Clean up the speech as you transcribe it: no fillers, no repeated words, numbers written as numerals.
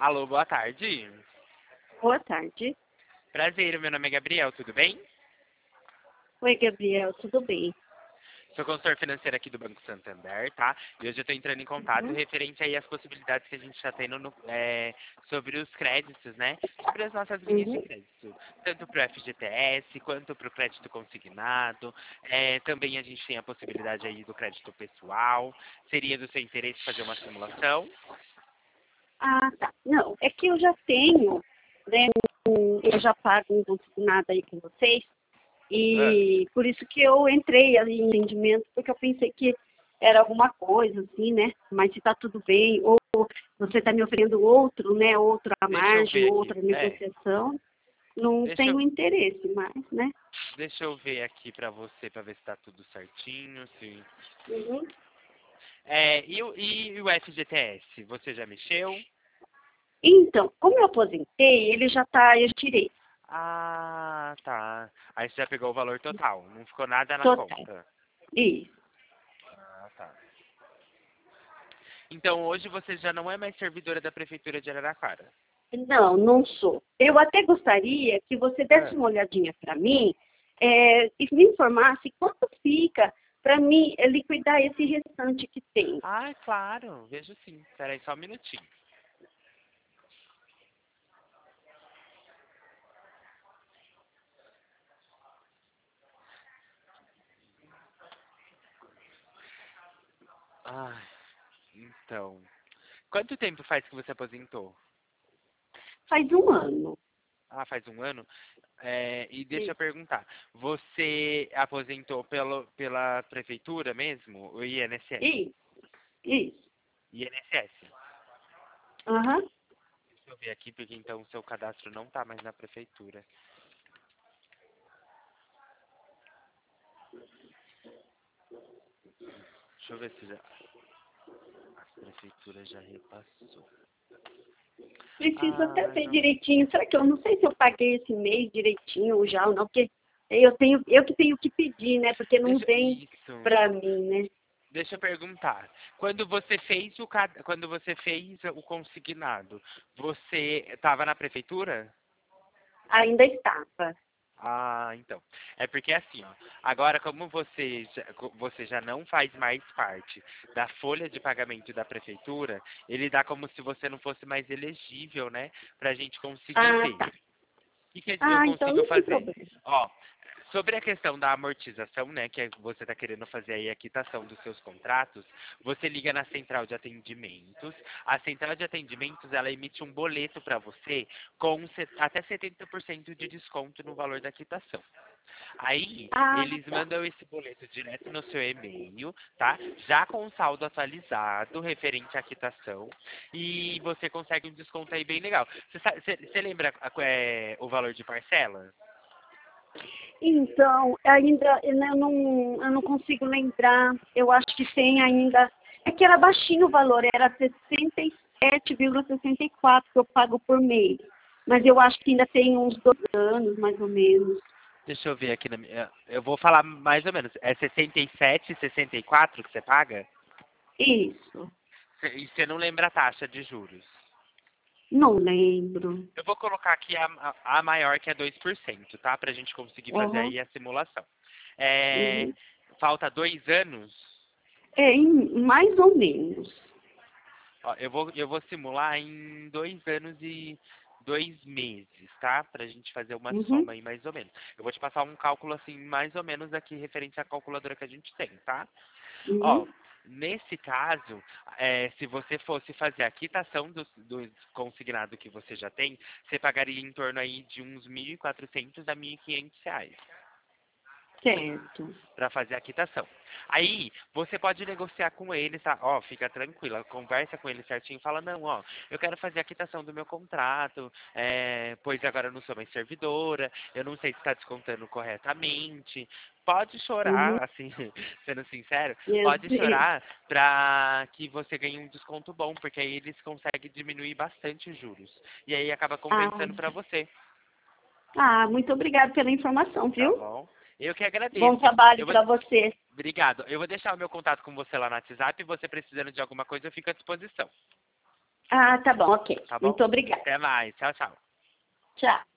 Alô, boa tarde. Boa tarde. Prazer, meu nome é Gabriel, tudo bem? Oi, Gabriel, tudo bem? Sou consultor financeiro aqui do Banco Santander, tá? E hoje eu estou entrando em contato Uhum. referente aí às possibilidades que a gente está tendo sobre os créditos, né? Sobre as nossas linhas de Uhum. crédito. Tanto para o FGTS, quanto para o crédito consignado. Também a gente tem a possibilidade aí do crédito pessoal. Seria do seu interesse fazer uma simulação? Ah, tá. Não, é que eu já tenho, né, eu já pago um consignado aí com vocês, Ah, e por isso que eu entrei ali em entendimento, porque eu pensei que era alguma coisa, assim, né? Mas se tá tudo bem, ou você está me oferecendo outro, né, outra deixa eu margem, ver aqui. outra negociação, não Deixa eu, tenho interesse mais, né? deixa eu ver aqui para você, para ver se está tudo certinho, se Uhum. e o FGTS, você já mexeu? Então, como eu aposentei, ele já tá, eu tirei. Ah, tá. Aí você já pegou o valor total, não ficou nada na Total. conta. Isso. Ah, tá. Então hoje você já não é mais servidora da Prefeitura de Araraquara. Não, não sou. Eu até gostaria que você desse Ah, uma olhadinha para mim e me informasse quanto fica para mim liquidar esse restante que tem. ah, claro, vejo sim. Espera aí só um minutinho. Ah, então. Quanto tempo faz que você aposentou? Faz um ano. Ah, faz um ano? E deixa eu Isso. perguntar, você aposentou pela prefeitura mesmo? O INSS? Isso. Isso. INSS? Aham. Deixa eu ver aqui, porque então o seu cadastro não tá mais na prefeitura. Deixa eu ver se já, a prefeitura já repassou. Preciso até Ah, ver não. direitinho. Será que eu não sei se eu paguei esse mês direitinho já ou não? Porque eu que tenho que pedir, né? Porque não vem Isso. para mim, né? Deixa eu perguntar. Quando você fez o consignado, você estava na prefeitura? Ainda estava. Ah, então. É porque assim, ó, agora como você já não faz mais parte da folha de pagamento da prefeitura, ele dá como se você não fosse mais elegível, né? Pra gente conseguir Ah, ver. tá. O que eu Ah, então consigo não tem fazer? problema. Ó, sobre a questão da amortização, né, que você está querendo fazer aí a quitação dos seus contratos, você liga na central de atendimentos. A central de atendimentos, ela emite um boleto para você com até 70% de desconto no valor da quitação. Aí, Ah, eles tá. mandam esse boleto direto no seu e-mail, tá? Já com o saldo atualizado, referente à quitação, e você consegue um desconto aí bem legal. Você lembra o valor de parcela? Então, ainda eu não consigo lembrar. Eu acho que tem ainda. É que era baixinho o valor, era 67,64 que eu pago por mês. Mas eu acho que ainda tem uns 2 anos, mais ou menos. Deixa eu ver aqui na minha. Eu vou falar mais ou menos. É 67, 64 que você paga? Isso. E você não lembra a taxa de juros? Não lembro. Eu vou colocar aqui a maior, que é 2%, tá? Pra gente conseguir fazer Uhum. aí a simulação. É, Uhum. falta 2 anos. Mais ou menos. Ó, eu vou simular em 2 anos e 2 meses, tá? Pra gente fazer uma Uhum. soma aí mais ou menos. Eu vou te passar um cálculo assim, mais ou menos aqui, referente à calculadora que a gente tem, tá? Ó, Uhum. nesse caso, se você fosse fazer a quitação do consignado que você já tem, você pagaria em torno aí de uns 1.400 a R$ 1.500 Certo. para fazer a quitação. Aí, você pode negociar com eles, tá? Ó, fica tranquila, conversa com eles certinho, fala, não, ó, eu quero fazer a quitação do meu contrato, pois agora eu não sou mais servidora, eu não sei se está descontando corretamente. Pode Uhum. chorar, assim, sendo sincero, Eu pode sei. chorar para que você ganhe um desconto bom, porque aí eles conseguem diminuir bastante os juros. E aí acaba Ah, compensando para você, muito obrigada pela informação, tá viu? bom? Eu que Bom agradeço. trabalho Eu vou, para você. Obrigado. Eu vou deixar o meu contato com você lá no WhatsApp e você precisando de alguma coisa, eu fico à disposição. Ah, tá bom, ok. Tá bom? Muito obrigada. Até mais. Tchau, tchau. Tchau.